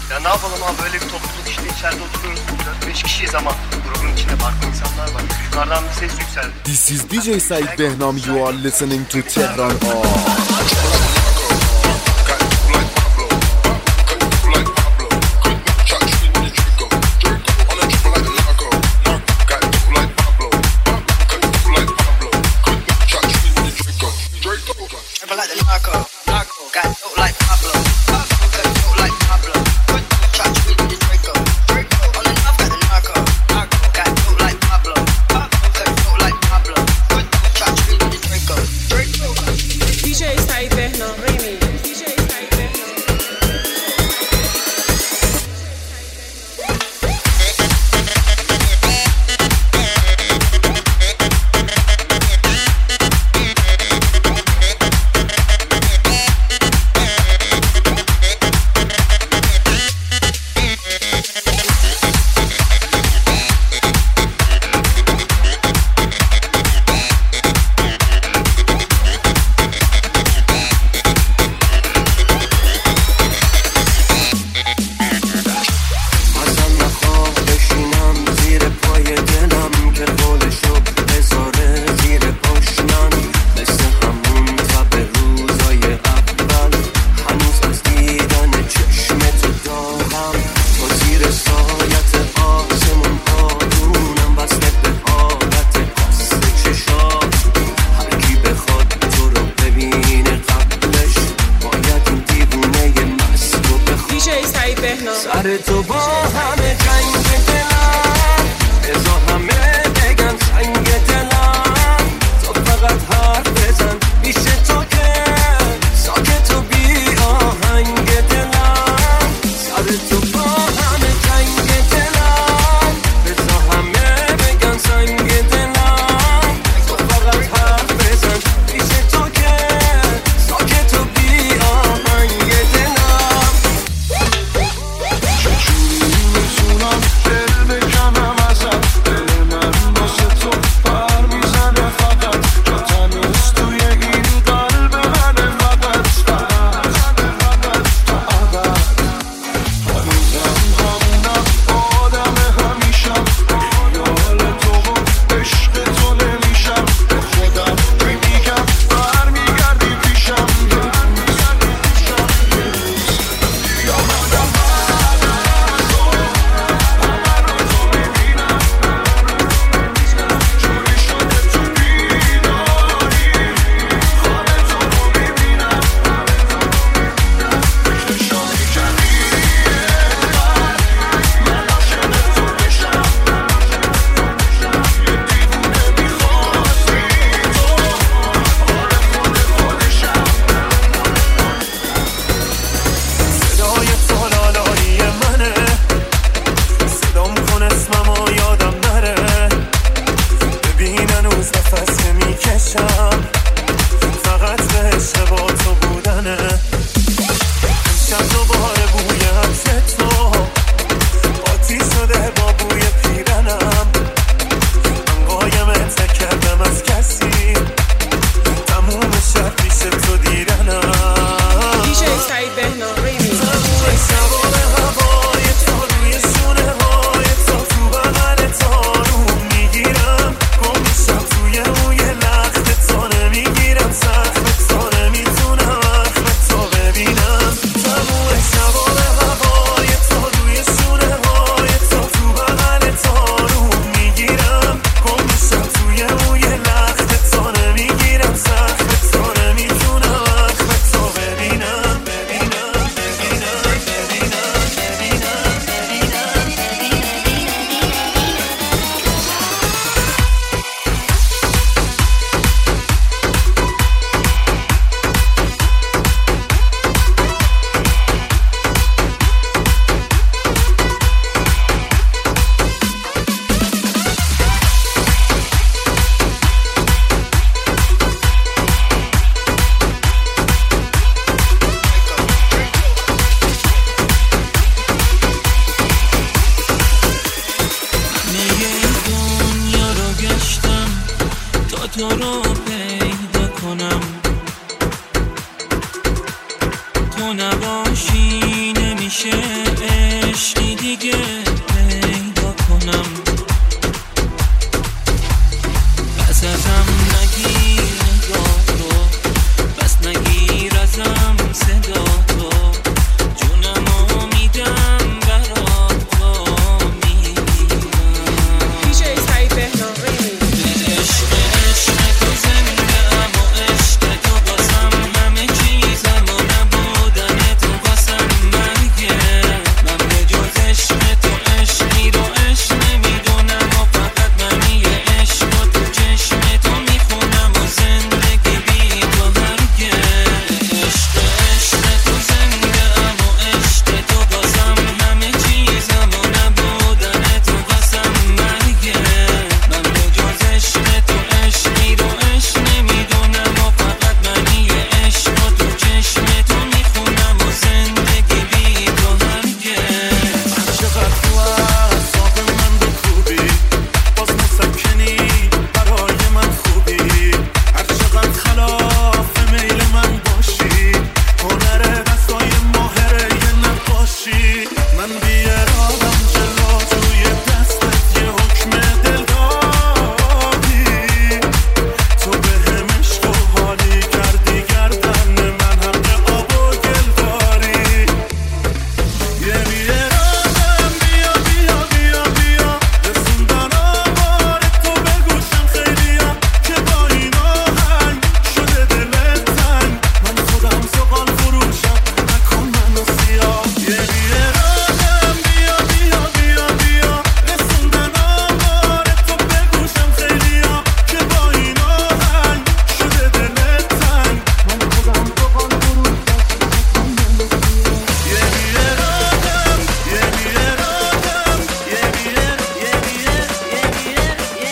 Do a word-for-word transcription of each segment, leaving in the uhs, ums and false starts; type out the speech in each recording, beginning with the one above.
Ya ne yapalım abi, böyle bir topluluk işte, içeride oturuyoruz. dört beş kişiyiz ama grubun içinde farklı insanlar var. Yukarıdan bir ses yükseldi. This is D J Said Behnam. You are listening to Tehran Art. سر تو با همه جنگ دلم ازا همه بگن سنگ دلم تو فقط حرف بزن میشه تو که ساکت و بی آهنگ دلم سر تو با همه جنگ دلم ازا همه بگن سنگ دلم تو فقط حرف بزن میشه تو که ساکت و بی آهنگ دلم تو رو پیدا کنم، تو نباشی نمی میشه عشقی دیگه پیدا کنم بس ازم نگیر نگاه تو بس نگیر ازم صدا تو جونمو میدم برات با میمیرم پیش سعید بهنامی عشق عشق تو زنده ام و عشق تو بازم همه چیزم و نبودن تو بازم مرگه من به جز عشق تو عشقی رو عشق نمیدونم و فقط من یه عشق و تو چشم تو میخونم و زندگی بی تو هرگه عشق عشق تو زنده ام و عشق تو بازم همه چیزم و نبودن تو بازم مرگه من به جز عشق تو عشقی رو عشق نمیدونم و فقط من یه عشق و تو چشم تو میخونم و زندگی بی تو هرگه چقدر تو اعصاب من رو خوبی باز مسکنی برای من خوبی هر چقدر خلاف میل من باشی هنر دستای ماهره یه نقاشی من بیارادم جلو توی دستت یه حکم دل دادی تو به هم عشق و حالی کردی گردن من حق آب و گل داری یه بیارادم بیا بیا بیا بیا رسوندن آوار تو به گوشم خیلیا که با این آهنگ شده دلت تنگ من خودم زغال فروشم نکن منو سیاه یه بیارادم بیا بیا بیا بیا رسوندن آوار تو به گوشم خیلیا که با این آهنگ شده دلت تنگ من خودم زغال فروشم یه بیارادم یه بیارادم یه بیار یه بیار یه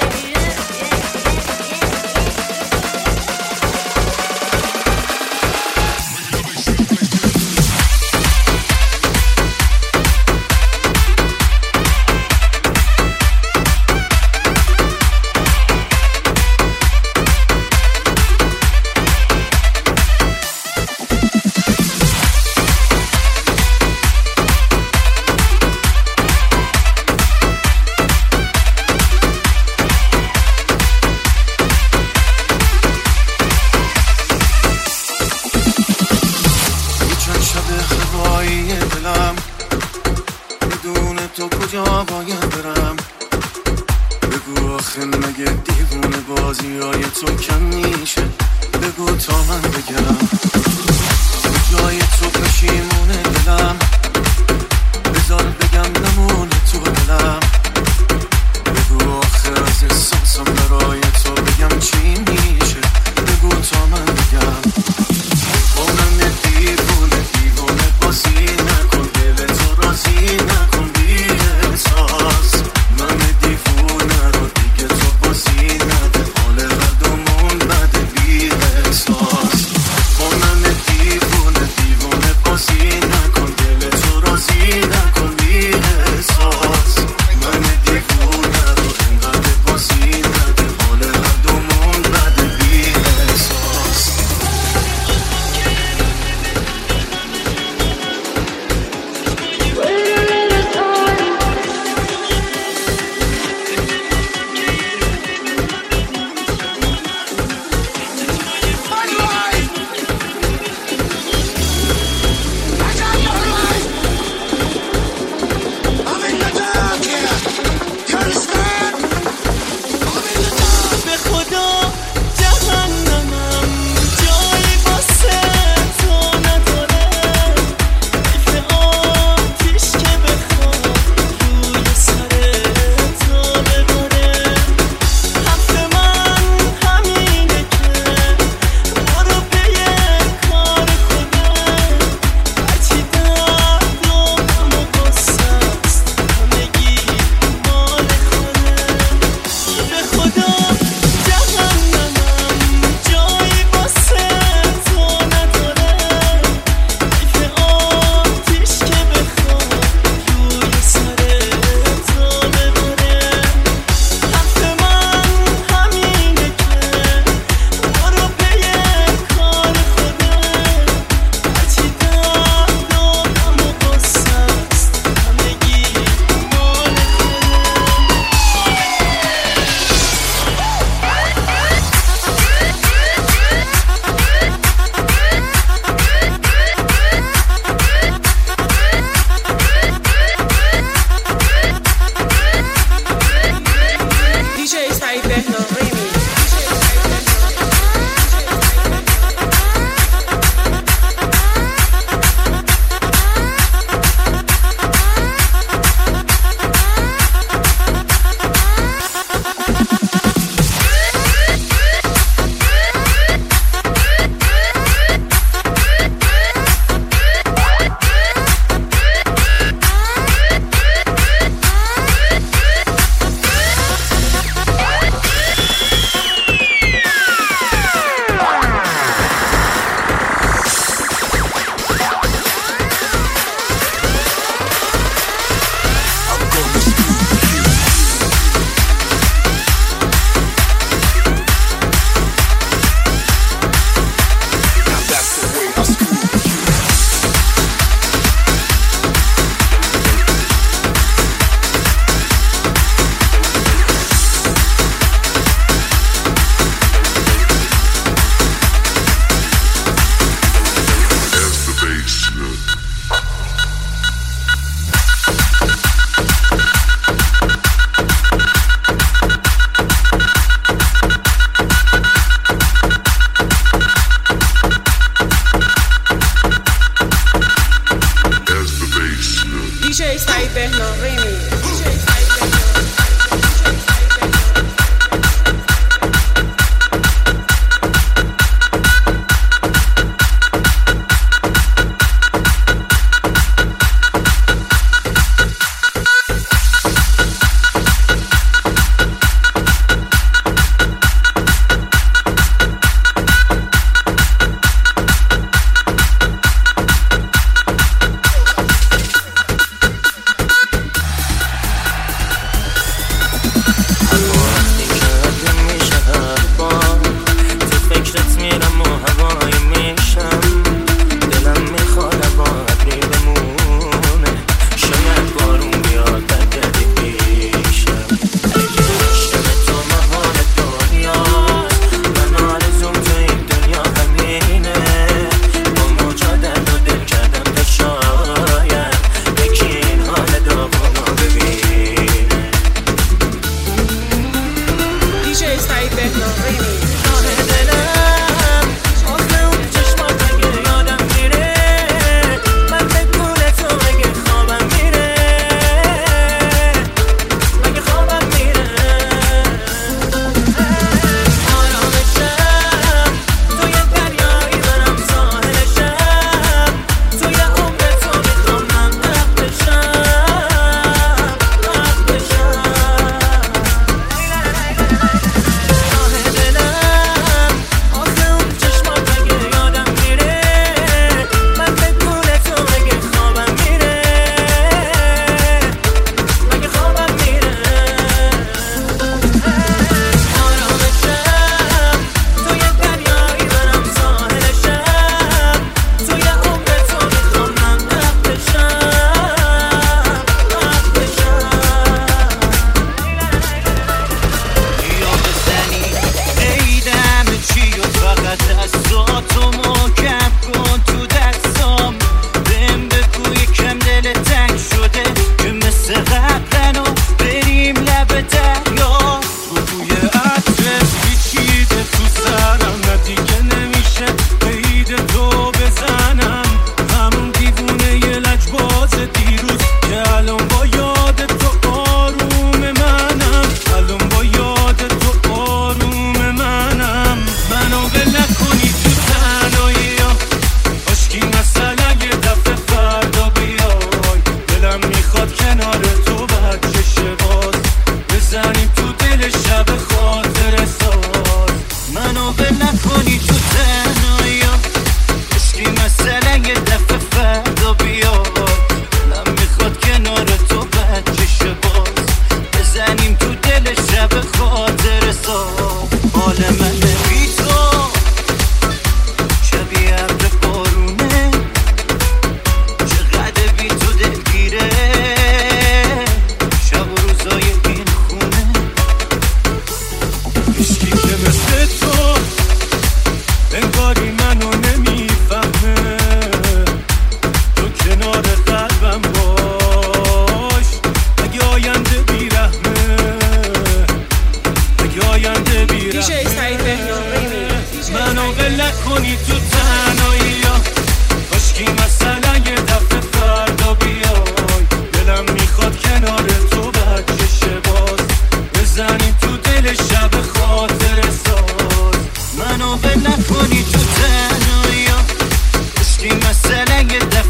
چند شب هوایی دلم بدون تو کجا باید برم بگو آخه مگه دیوونه بازی های تو کم میشه بگو تا من بگم به جای تو پشیمونه دلم بذار بگم نمونه تو دلم بگو آخه از احساسم برای تو بگم چی میشه بگو تا من بگم با من دیوونه دیوونه بازی نکن دل تو راضی نکن بی احساس من دیوونه رو دیگه تو بازی نده حال هر دومون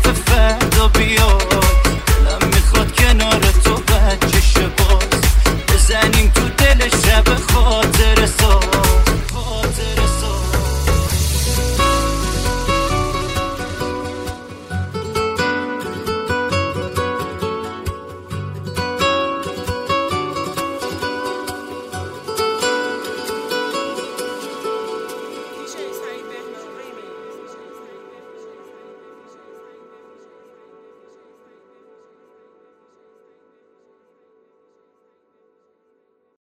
فردا بیا